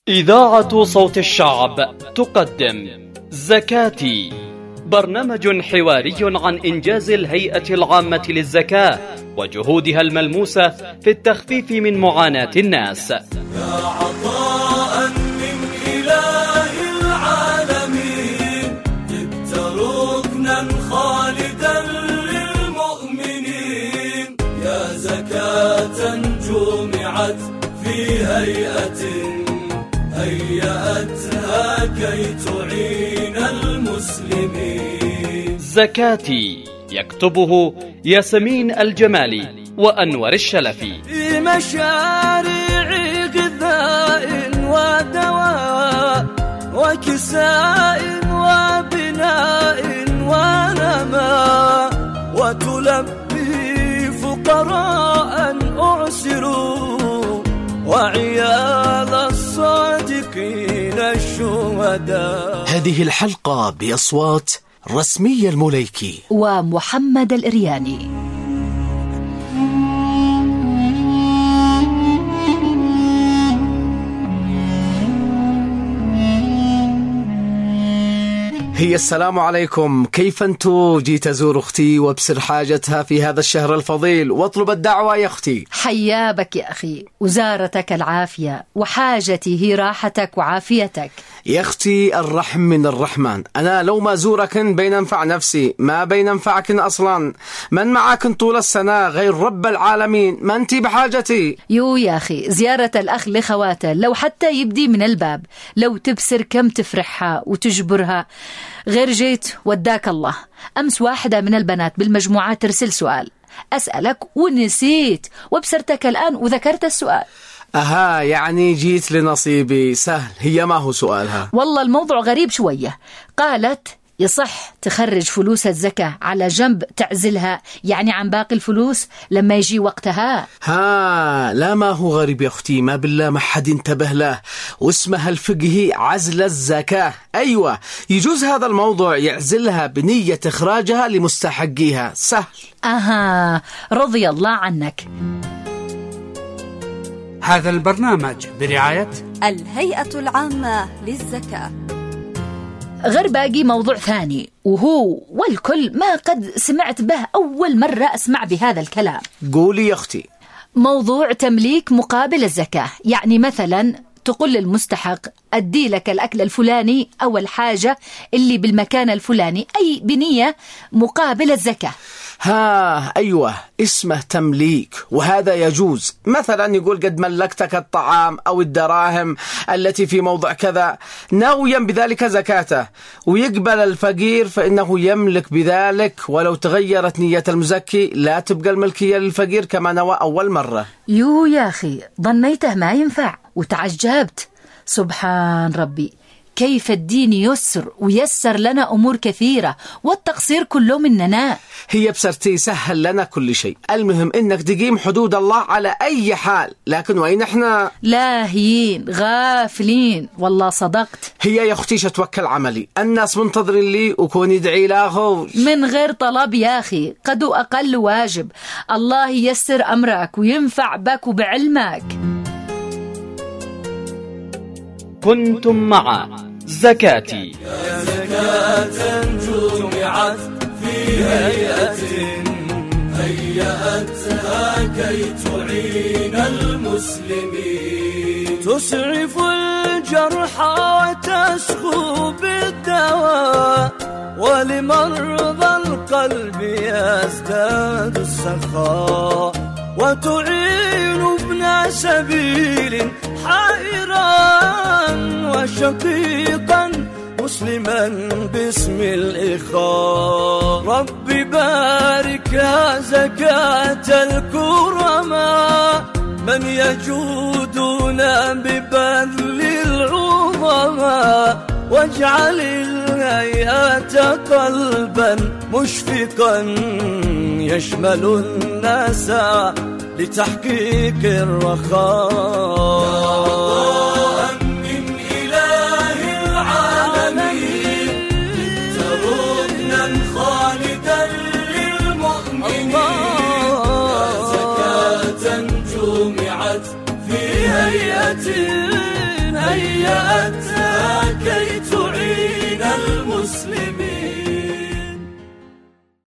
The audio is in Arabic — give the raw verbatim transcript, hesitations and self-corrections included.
إذاعة صوت الشعب تقدم زكاتي، برنامج حواري عن إنجاز الهيئة العامة للزكاة وجهودها الملموسة في التخفيف من معاناة الناس. يا عطاء من إله العالمين، جبت ركنا خالدا للمؤمنين، يا زكاة جمعت في هيئة هيأتها كي تعين المسلمين. زكاتي يكتبه ياسمين الجمالي وأنور الشلفي. في مشاريع غذاء ودواء وكساء وبناء ونماء، وتلبي فقراء أعسروا وعيال الصادقين الشهداء. هذه الحلقة بأصوات رسمية المليكي ومحمد الإرياني. هي السلام عليكم، كيف انتو؟ جيت أزور أختي وابسر حاجتها في هذا الشهر الفضيل واطلب الدعوة يا أختي. حيا بك يا أخي، وزارتك العافية، وحاجتي هي راحتك وعافيتك يا أختي. الرحم من الرحمن، أنا لو ما زورك بين أنفع نفسي ما بين أنفعك أصلا. من معك طول السنة غير رب العالمين، ما أنتي بحاجتي. يو يا أخي، زيارة الأخ لخواته لو حتى يبدي من الباب، لو تبسر كم تفرحها وتجبرها. غير جيت وداك الله. أمس واحدة من البنات بالمجموعات ترسل سؤال أسألك ونسيت، وبسرتك الآن وذكرت السؤال. أها، يعني جيت لنصيبي. سهل، هي ما هو سؤالها؟ والله الموضوع غريب شوية. قالت يصح تخرج فلوس الزكاة على جنب تعزلها يعني عن باقي الفلوس لما يجي وقتها. ها، لا ما هو غريب يا أختي، ما بالله ما حد انتبه له، واسمها الفقهي عزل الزكاة. أيوة، يجوز هذا الموضوع يعزلها بنية إخراجها لمستحقيها. سهل. أها، رضي الله عنك. هذا البرنامج برعاية الهيئة العامة للزكاة. غير باقي موضوع ثاني، وهو والكل ما قد سمعت به، أول مرة أسمع بهذا الكلام. قولي يا أختي. موضوع تمليك مقابل الزكاة، يعني مثلا تقول للمستحق أدي لك الأكل الفلاني أو الحاجة اللي بالمكان الفلاني، أي بنية مقابل الزكاة. ها، أيوة، اسمه تمليك، وهذا يجوز. مثلا يقول قد ملكتك الطعام أو الدراهم التي في موضع كذا، ناويا بذلك زكاته، ويقبل الفقير فإنه يملك بذلك، ولو تغيرت نية المزكي لا تبقى الملكية للفقير كما نوى أول مرة. يو يا أخي، ظنيته ما ينفع وتعجبت. سبحان ربي، كيف الدين يسر ويسر لنا أمور كثيرة، والتقصير كله مننا. هي بسرتي سهل لنا كل شيء، المهم إنك تقيم حدود الله على أي حال. لكن وين إحنا؟ لاهيين غافلين. والله صدقت. هي يا أختي شتوكل عملي، الناس منتظرين لي وكون يدعي له من غير طلب يا أخي، قد أقل واجب. الله ييسر أمرك وينفع بك وبعلمك. كنتم مع زكاتي. يا زكاة جمعت في هيئة هيأتها كي تعين المسلمين، تسعف الجرحى وتسخو بالدواء، ولمرضى القلب يزداد السخاء، وتعين ابن سبيل حائرا وشقيقا مسلما باسم الإخاء. ربي بارك يا زكاة الكرماء، من يجودون ببذل العظماء، واجعل الهيئة قلبا مشفقا يشمل الناس لتحقيق الرخاء. من إله العالمين، ركنا خالدا للمؤمنين، يا زكاة جمعت في هيئة هيئة هيأتها كي تعين المسلمين.